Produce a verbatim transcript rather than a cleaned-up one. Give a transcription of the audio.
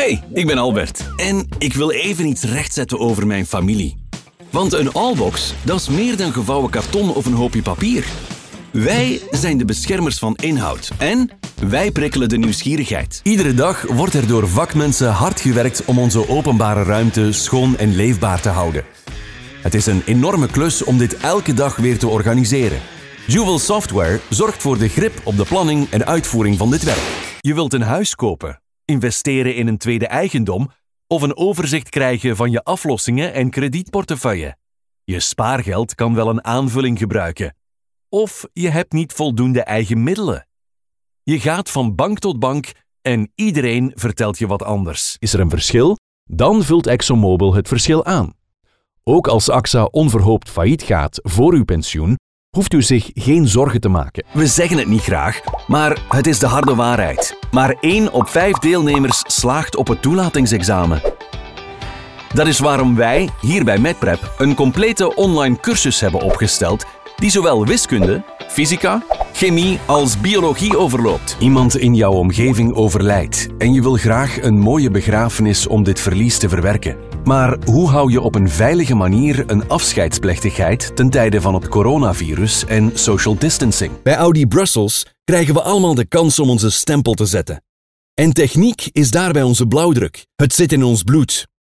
Hey, ik ben Albert en ik wil even iets rechtzetten over mijn familie. Want een Allbox, dat is meer dan gevouwen karton of een hoopje papier. Wij zijn de beschermers van inhoud en wij prikkelen de nieuwsgierigheid. Iedere dag wordt er door vakmensen hard gewerkt om onze openbare ruimte schoon en leefbaar te houden. Het is een enorme klus om dit elke dag weer te organiseren. Juwel Software zorgt voor de grip op de planning en uitvoering van dit werk. Je wilt een huis kopen, investeren in een tweede eigendom of een overzicht krijgen van je aflossingen en kredietportefeuille. Je spaargeld kan wel een aanvulling gebruiken. Of je hebt niet voldoende eigen middelen. Je gaat van bank tot bank en iedereen vertelt je wat anders. Is er een verschil? Dan vult ExxonMobil het verschil aan. Ook als A X A onverhoopt failliet gaat voor uw pensioen, hoeft u zich geen zorgen te maken. We zeggen het niet graag, maar het is de harde waarheid. Maar één op vijf deelnemers slaagt op het toelatingsexamen. Dat is waarom wij, hier bij MedPrep, een complete online cursus hebben opgesteld die zowel wiskunde, fysica, chemie als biologie overloopt. Iemand in jouw omgeving overlijdt en je wil graag een mooie begrafenis om dit verlies te verwerken. Maar hoe hou je op een veilige manier een afscheidsplechtigheid ten tijde van het coronavirus en social distancing? Bij Audi Brussels krijgen we allemaal de kans om onze stempel te zetten. En techniek is daarbij onze blauwdruk. Het zit in ons bloed.